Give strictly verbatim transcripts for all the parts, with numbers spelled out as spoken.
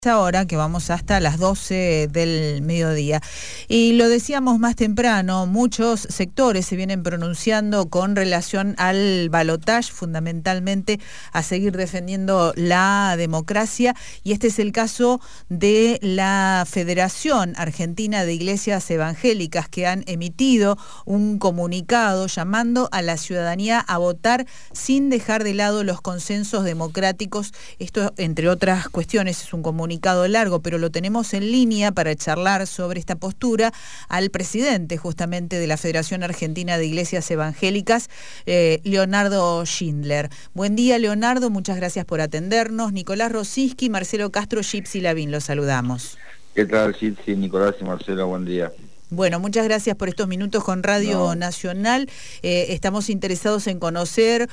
Ahora que vamos hasta las doce del mediodía. Y lo decíamos más temprano, muchos sectores se vienen pronunciando con relación al balotaje, fundamentalmente a seguir defendiendo la democracia, y este es el caso de la Federación Argentina de Iglesias Evangélicas, que han emitido un comunicado llamando a la ciudadanía a votar sin dejar de lado los consensos democráticos. Esto, entre otras cuestiones, es un comunicado largo, pero lo tenemos en línea para charlar sobre esta postura al presidente justamente de la Federación Argentina de Iglesias Evangélicas, eh, Leonardo Schindler. Buen día, Leonardo, muchas gracias por atendernos. Nicolás Rosinsky, Marcelo Castro, Gypsy Lavín, los saludamos. ¿Qué tal, Gypsy, Nicolás y Marcelo? Buen día. Bueno, muchas gracias por estos minutos con Radio no. Nacional. Eh, estamos interesados en conocer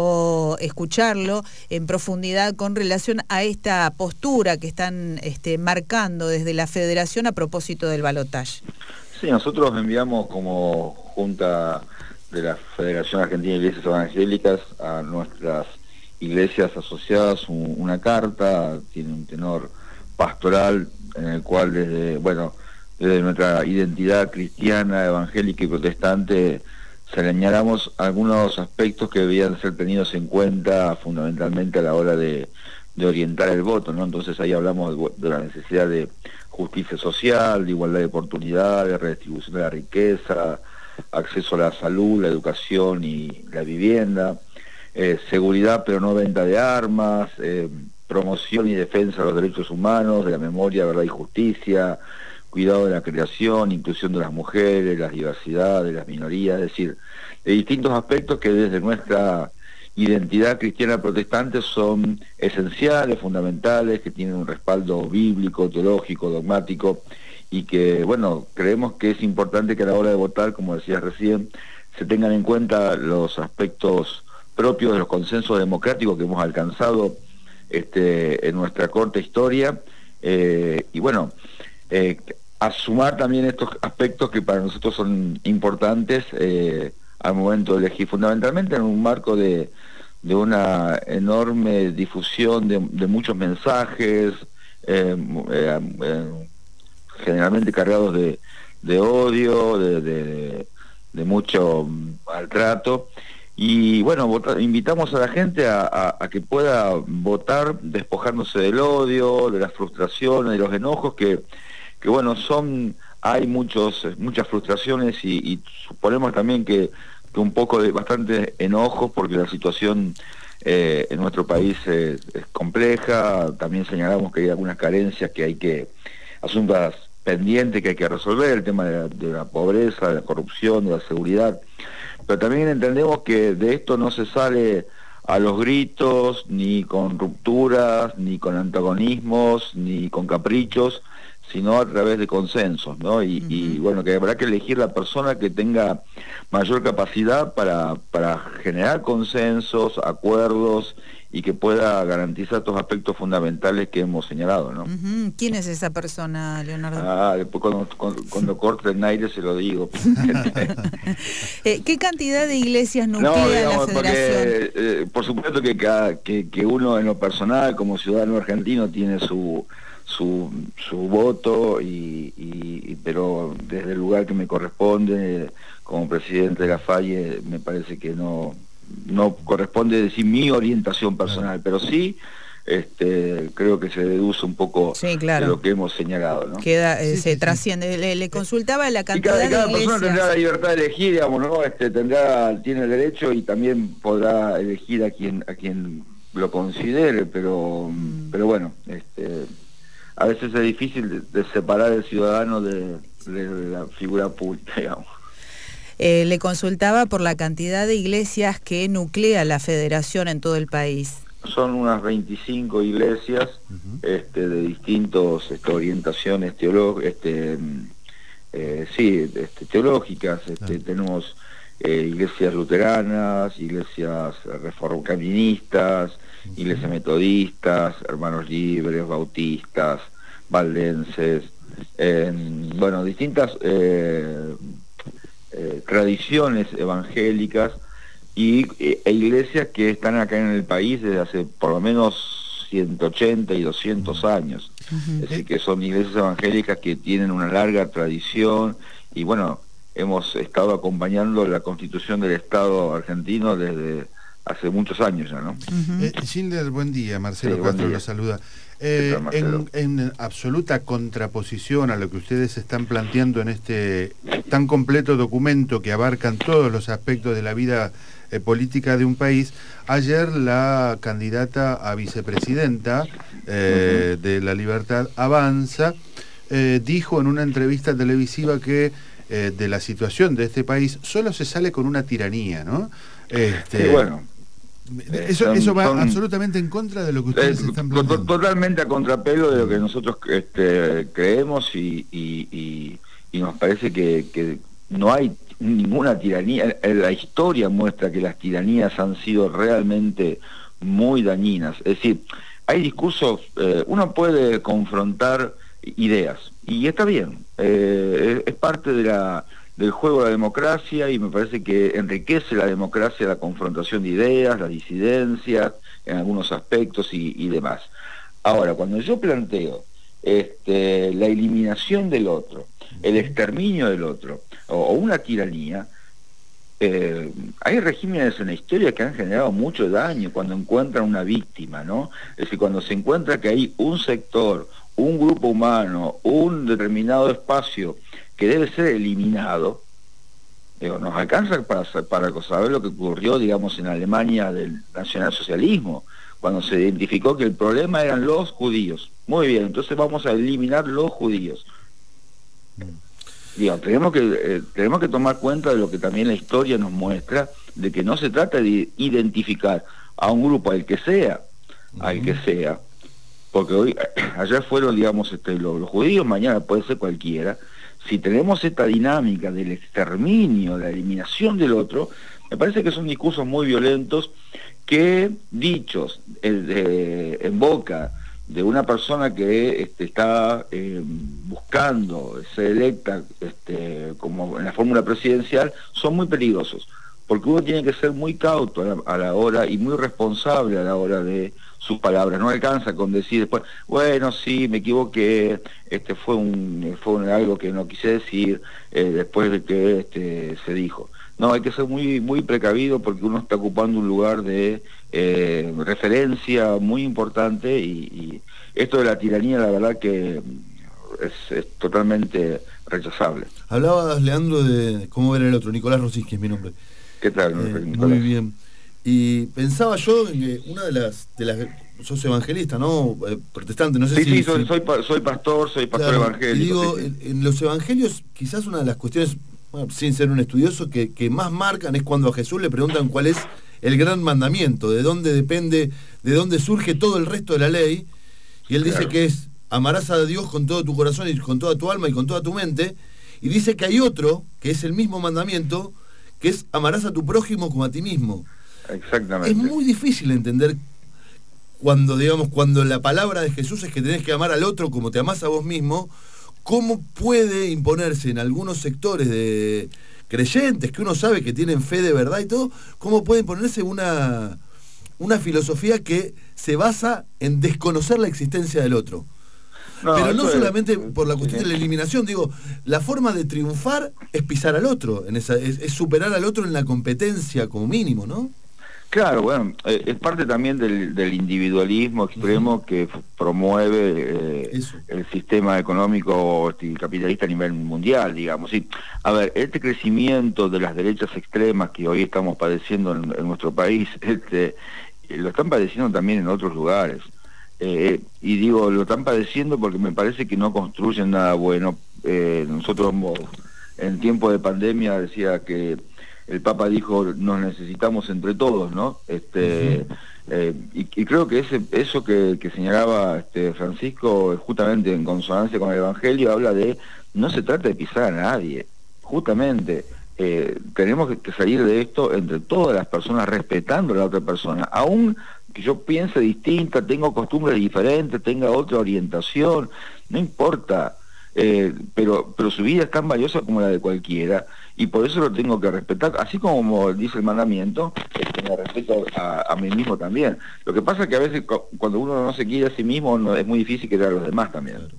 o escucharlo en profundidad con relación a esta postura que están este, marcando desde la Federación a propósito del balotaje. Sí, nosotros enviamos como Junta de la Federación Argentina de Iglesias Evangélicas a nuestras iglesias asociadas un, una carta, tiene un tenor pastoral en el cual desde, bueno, desde nuestra identidad cristiana, evangélica y protestante señalamos algunos aspectos que debían ser tenidos en cuenta fundamentalmente a la hora de, de orientar el voto, ¿no? Entonces ahí hablamos de, de la necesidad de justicia social, de igualdad de oportunidades, redistribución de la riqueza, acceso a la salud, la educación y la vivienda, eh, seguridad pero no venta de armas, eh, promoción y defensa de los derechos humanos, de la memoria, verdad y justicia, cuidado de la creación, inclusión de las mujeres, la diversidad de las minorías, es decir, de distintos aspectos que desde nuestra identidad cristiana protestante son esenciales, fundamentales, que tienen un respaldo bíblico, teológico, dogmático, y que, bueno, creemos que es importante que a la hora de votar, como decías recién, se tengan en cuenta los aspectos propios de los consensos democráticos que hemos alcanzado este, en nuestra corta historia, eh, y bueno, eh, a sumar también estos aspectos que para nosotros son importantes eh, al momento de elegir, fundamentalmente en un marco de, de una enorme difusión de, de muchos mensajes, eh, eh, eh, generalmente cargados de, de odio, de, de, de mucho maltrato, y bueno, votar, invitamos a la gente a, a, a que pueda votar despojándose del odio, de las frustraciones, de los enojos que que bueno, son, hay muchos, muchas frustraciones y, y suponemos también que, que un poco de bastante enojos porque la situación eh, en nuestro país es, es compleja. También señalamos que hay algunas carencias que hay que, asuntos pendientes que hay que resolver, el tema de la, de la pobreza, de la corrupción, de la seguridad, pero también entendemos que de esto no se sale a los gritos, ni con rupturas, ni con antagonismos, ni con caprichos, sino a través de consensos, ¿no? Y, uh-huh. y bueno, que habrá que elegir la persona que tenga mayor capacidad para, para generar consensos, acuerdos, y que pueda garantizar estos aspectos fundamentales que hemos señalado, ¿no? Uh-huh. ¿Quién es esa persona, Leonardo? Ah, después cuando, cuando, cuando corte el aire se lo digo. eh, ¿Qué cantidad de iglesias nuclea no, digamos, la Federación? Porque, eh, por supuesto que, cada, que, que uno en lo personal, como ciudadano argentino, tiene su... su su voto, y, y pero desde el lugar que me corresponde como presidente de la Falle me parece que no no corresponde decir mi orientación personal, pero sí este creo que se deduce un poco sí, claro, de lo que hemos señalado, ¿no? Queda, eh, sí, se sí, trasciende, le, le consultaba la cantidad y cada, cada de iglesias. persona tendrá la libertad de elegir, digamos, ¿no? Este tendrá, tiene el derecho y también podrá elegir a quien a quien lo considere, pero mm. pero bueno, este a veces es difícil de, de separar el ciudadano de, de la figura pública, digamos. Eh, le consultaba por la cantidad de iglesias que nuclea la Federación en todo el país. Son unas veinticinco iglesias, uh-huh. este, de distintas este, orientaciones teológicas, este, eh, sí, este, teológicas. Este, uh-huh. Tenemos eh, iglesias luteranas, iglesias reformistas, iglesias metodistas, hermanos libres, bautistas, valdenses, eh, bueno, distintas eh, eh, tradiciones evangélicas y e iglesias que están acá en el país desde hace por lo menos ciento ochenta y doscientos años. Uh-huh. Es decir, que son iglesias evangélicas que tienen una larga tradición y bueno, hemos estado acompañando la constitución del Estado argentino desde hace muchos años ya, ¿no? Uh-huh. eh, Schindler, buen día, Marcelo sí, Castro lo saluda. Eh, en, en absoluta contraposición a lo que ustedes están planteando en este tan completo documento que abarcan todos los aspectos de la vida eh, política de un país, ayer la candidata a vicepresidenta eh, uh-huh. de La Libertad Avanza eh, dijo en una entrevista televisiva que eh, de la situación de este país solo se sale con una tiranía, ¿no? Este, sí, bueno. Eso, son, eso va son, absolutamente en contra de lo que ustedes eh, están planteando. Totalmente a contrapelo de lo que nosotros este, creemos y, y, y, y nos parece que, que no hay ninguna tiranía. La historia muestra que las tiranías han sido realmente muy dañinas. Es decir, hay discursos, eh, uno puede confrontar ideas y está bien, eh, es, es parte de la... del juego de la democracia y me parece que enriquece la democracia la confrontación de ideas, las disidencias en algunos aspectos y, y demás. Ahora, cuando yo planteo este, la eliminación del otro, el exterminio del otro o, o una tiranía, eh, hay regímenes en la historia que han generado mucho daño cuando encuentran una víctima, ¿no? Es decir, cuando se encuentra que hay un sector, un grupo humano, un determinado espacio que debe ser eliminado, digo, nos alcanza para, para saber lo que ocurrió, digamos, en Alemania del nacionalsocialismo, cuando se identificó que el problema eran los judíos. Muy bien, entonces vamos a eliminar los judíos. Digo, tenemos que, eh, tenemos que tomar cuenta de lo que también la historia nos muestra, de que no se trata de identificar a un grupo, al que sea, uh-huh. al que sea, porque hoy, ayer fueron, digamos, este, los, los judíos, mañana puede ser cualquiera. Si tenemos esta dinámica del exterminio, la eliminación del otro, me parece que son discursos muy violentos que, dichos eh, de, en boca de una persona que este, está eh, buscando ser electa este, como en la fórmula presidencial, son muy peligrosos, porque uno tiene que ser muy cauto a la, a la hora y muy responsable a la hora de sus palabras. No alcanza con decir después, bueno, sí, me equivoqué, este fue un fue un, algo que no quise decir eh, después de que este, se dijo. No, hay que ser muy muy precavido porque uno está ocupando un lugar de eh, referencia muy importante y, y esto de la tiranía, la verdad que es, es totalmente rechazable. Hablabas, Leandro, de cómo ver el otro. Nicolás Rosiski es mi nombre. ¿Qué tal, eh, Nicolás? Muy bien. Y pensaba yo en que una de las... de las sos evangelista, ¿no? Eh, protestante, no sé sí, si... Sí, soy, si... soy, soy pastor, soy pastor claro, evangélico. Y digo, sí, sí. En, en los evangelios, quizás una de las cuestiones, bueno, sin ser un estudioso, que, que más marcan es cuando a Jesús le preguntan cuál es el gran mandamiento, de dónde depende, de dónde surge todo el resto de la ley, y él claro. dice que es, amarás a Dios con todo tu corazón y con toda tu alma y con toda tu mente, y dice que hay otro, que es el mismo mandamiento, que es amarás a tu prójimo como a ti mismo. Exactamente. Es muy difícil entender cuando, digamos, cuando la palabra de Jesús es que tenés que amar al otro como te amás a vos mismo, cómo puede imponerse en algunos sectores de creyentes, que uno sabe que tienen fe de verdad y todo, cómo puede imponerse una, una filosofía que se basa en desconocer la existencia del otro. No, pero no solamente es, por la cuestión sí. de la eliminación, digo, la forma de triunfar es pisar al otro, en esa, es, es superar al otro en la competencia como mínimo, ¿no? Claro, bueno, eh, es parte también del, del individualismo extremo uh-huh. que promueve eh, el sistema económico capitalista a nivel mundial, digamos. Sí. A ver, este crecimiento de las derechas extremas que hoy estamos padeciendo en, en nuestro país, este, lo están padeciendo también en otros lugares. Eh, y digo, lo están padeciendo porque me parece que no construyen nada bueno. Eh, nosotros en tiempo de pandemia decía que el Papa dijo, nos necesitamos entre todos, ¿no? Este, uh-huh. eh, y, y creo que ese, eso que, que señalaba este Francisco, justamente en consonancia con el Evangelio, habla de, no se trata de pisar a nadie, justamente, eh, tenemos que salir de esto entre todas las personas, respetando a la otra persona, aún que yo piense distinta, tengo costumbres diferentes, tenga otra orientación, no importa. eh, pero, pero su vida es tan valiosa como la de cualquiera, y por eso lo tengo que respetar, así como dice el mandamiento, este, me respeto a, a mí mismo también. Lo que pasa es que a veces cuando uno no se quiere a sí mismo, no, es muy difícil querer a los demás también. Claro.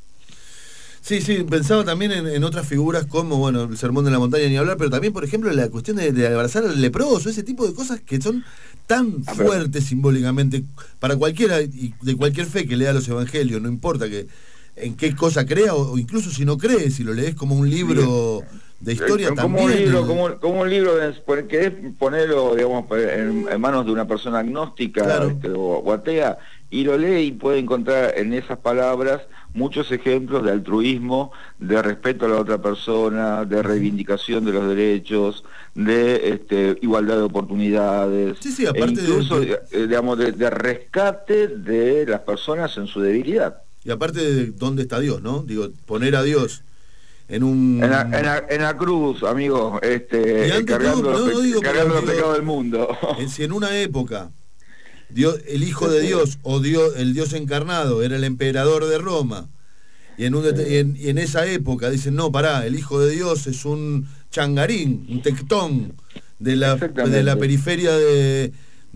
Sí, sí, pensaba también en, en otras figuras como, bueno, el Sermón de la Montaña ni hablar, pero también, por ejemplo, la cuestión de, de abrazar al leproso, ese tipo de cosas que son tan ah, fuertes simbólicamente para cualquiera y de cualquier fe que lea los evangelios, no importa que en qué cosa crea, o, o incluso si no cree, si lo lees como un libro de historia como también. Un libro, como, como un libro, de, querés ponerlo, digamos, en, en manos de una persona agnóstica, claro, este, o, o atea, y lo lee y puede encontrar en esas palabras muchos ejemplos de altruismo, de respeto a la otra persona, de reivindicación de los derechos, de este, igualdad de oportunidades, sí, sí, aparte e incluso de, de, digamos, de, de rescate de las personas en su debilidad. Y aparte de dónde está Dios, ¿no? Digo, poner a Dios en un... En la, en la, en la cruz, amigo, este, cargando, cruz, no, no digo, cargando pero, los pecados del mundo. En, si en una época Dios, el Hijo de Dios o Dios, el Dios encarnado era el emperador de Roma, y en, un, y en, y en esa época dicen, no, pará, el Hijo de Dios es un changarín, un tectón de la, de la periferia de...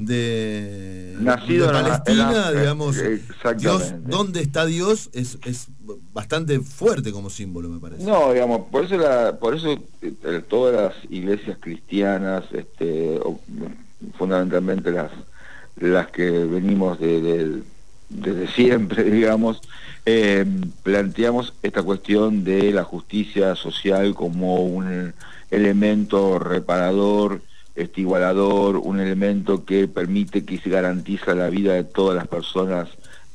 de, Nacido de Palestina, en la, digamos, Dios, ¿dónde está Dios? Es, es bastante fuerte como símbolo, me parece. No, digamos, por eso la, por eso eh, todas las iglesias cristianas, este, o, fundamentalmente las las que venimos de, de, desde siempre, digamos, eh, planteamos esta cuestión de la justicia social como un elemento reparador, este, igualador, un elemento que permite que se garantiza la vida de todas las personas,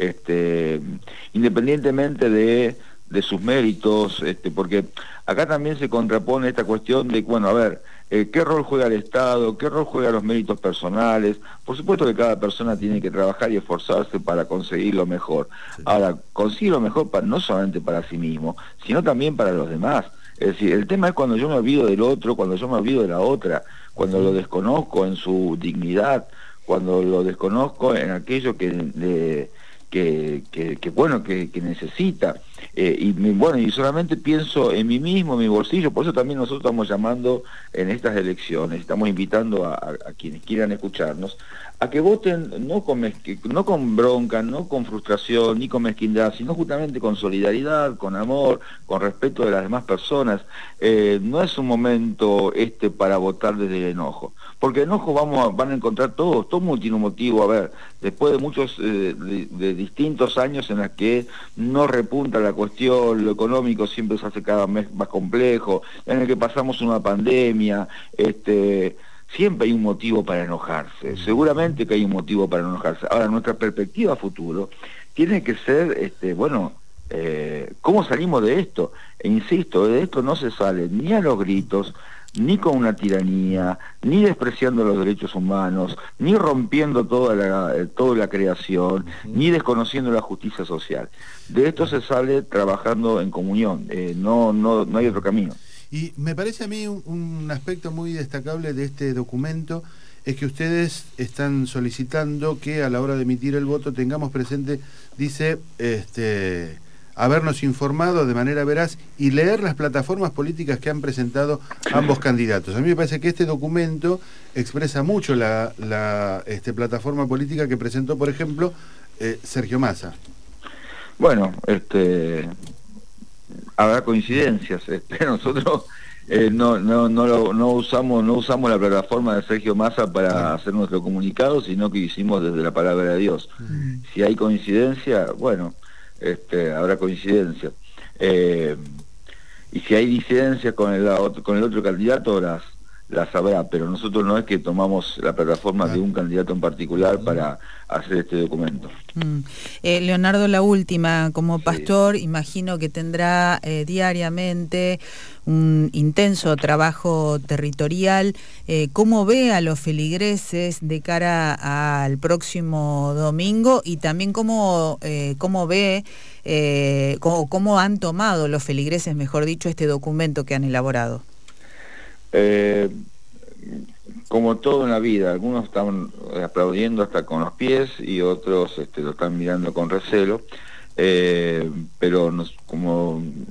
este, independientemente de, de sus méritos, este, porque acá también se contrapone esta cuestión de, bueno, a ver, eh, ¿qué rol juega el Estado? ¿Qué rol juegan los méritos personales? Por supuesto que cada persona tiene que trabajar y esforzarse para conseguir lo mejor. Sí. Ahora, conseguir lo mejor para, no solamente para sí mismo, sino también para los demás. Es decir, el tema es cuando yo me olvido del otro, cuando yo me olvido de la otra, cuando lo desconozco en su dignidad, cuando lo desconozco en aquello que, de, que, que, que bueno, que, que necesita. Eh, y bueno, y solamente pienso en mí mismo, en mi bolsillo. Por eso también nosotros estamos llamando en estas elecciones, estamos invitando a, a, a quienes quieran escucharnos a que voten no con, mezqu no con bronca, no con frustración, ni con mezquindad, sino justamente con solidaridad, con amor, con respeto de las demás personas. Eh, no es un momento este para votar desde el enojo, porque enojo vamos a, van a encontrar todos, todo mundo tiene un motivo. A ver, después de muchos, eh, de, de distintos años en los que no repunta la cuestión, lo económico siempre se hace cada vez más complejo, en el que pasamos una pandemia, este... siempre hay un motivo para enojarse, seguramente que hay un motivo para enojarse. Ahora, nuestra perspectiva a futuro tiene que ser, este, bueno, eh, ¿cómo salimos de esto? E insisto, de esto no se sale ni a los gritos, ni con una tiranía, ni despreciando los derechos humanos, ni rompiendo toda la, eh, toda la creación, uh-huh. ni desconociendo la justicia social. De esto se sale trabajando en comunión, eh, no, no, no hay otro camino. Y me parece a mí un, un aspecto muy destacable de este documento es que ustedes están solicitando que a la hora de emitir el voto tengamos presente, dice, este, habernos informado de manera veraz y leer las plataformas políticas que han presentado ambos candidatos. A mí me parece que este documento expresa mucho la, la este, plataforma política que presentó, por ejemplo, eh, Sergio Massa. Bueno, este... habrá coincidencias. Este, nosotros eh, no, no, no, lo, no usamos no usamos la plataforma de Sergio Massa para hacer nuestro comunicado, sino que hicimos desde la palabra de Dios. Mm. Si hay coincidencia, bueno, este, habrá coincidencia. Eh, y si hay disidencias con el, con el otro candidato, las, las habrá, pero nosotros no es que tomamos la plataforma de un candidato en particular para hacer este documento. Mm. Eh, Leonardo, la última, como pastor, sí. imagino que tendrá eh, diariamente un intenso trabajo territorial. Eh, ¿Cómo ve a los feligreses de cara al próximo domingo? Y también cómo, eh, cómo ve, eh, cómo, cómo han tomado los feligreses, mejor dicho, este documento que han elaborado. Eh, como todo en la vida, algunos están aplaudiendo hasta con los pies y otros este, lo están mirando con recelo, eh, pero nos, como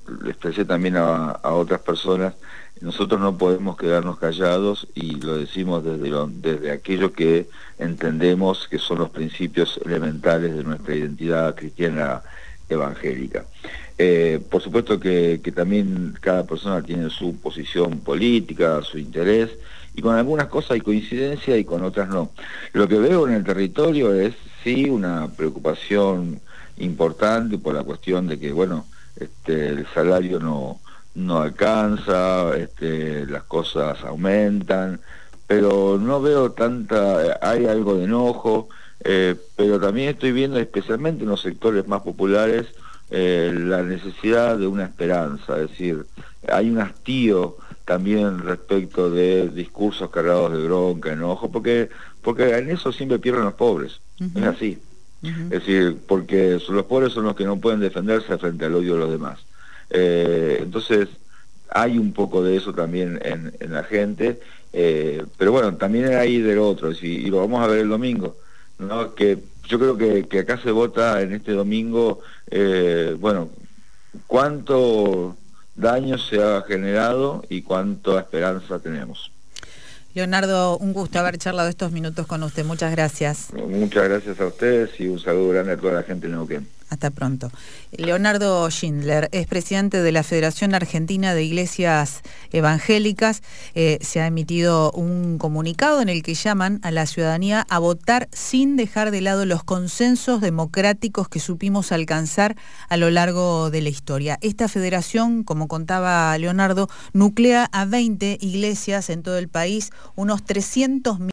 decía también a, a otras personas, nosotros no podemos quedarnos callados y lo decimos desde, lo, desde aquello que entendemos que son los principios elementales de nuestra identidad cristiana evangélica. Eh, por supuesto que, que también cada persona tiene su posición política, su interés, y con algunas cosas hay coincidencia y con otras no. Lo que veo en el territorio es sí una preocupación importante por la cuestión de que, bueno, este, el salario no, no alcanza, este, las cosas aumentan, pero no veo tanta, hay algo de enojo, eh, pero también estoy viendo especialmente en los sectores más populares eh, la necesidad de una esperanza, es decir, hay un hastío también respecto de discursos cargados de bronca, enojo, porque, porque en eso siempre pierden los pobres, uh-huh. Es así. Uh-huh. Es decir, porque los pobres son los que no pueden defenderse frente al odio de los demás. Eh, entonces, hay un poco de eso también en, en la gente, eh, pero bueno, también hay del otro, y, y lo vamos a ver el domingo, ¿no? Que yo creo que, que acá se vota en este domingo, eh, bueno, cuánto daño se ha generado y cuánta esperanza tenemos. Leonardo, un gusto haber charlado estos minutos con usted. Muchas gracias. Muchas gracias a ustedes y un saludo grande a toda la gente de Neuquén. Hasta pronto. Leonardo Schindler es presidente de la Federación Argentina de Iglesias Evangélicas. Eh, se ha emitido un comunicado en el que llaman a la ciudadanía a votar sin dejar de lado los consensos democráticos que supimos alcanzar a lo largo de la historia. Esta federación, como contaba Leonardo, nuclea a veinte iglesias en todo el país, unos trescientos mil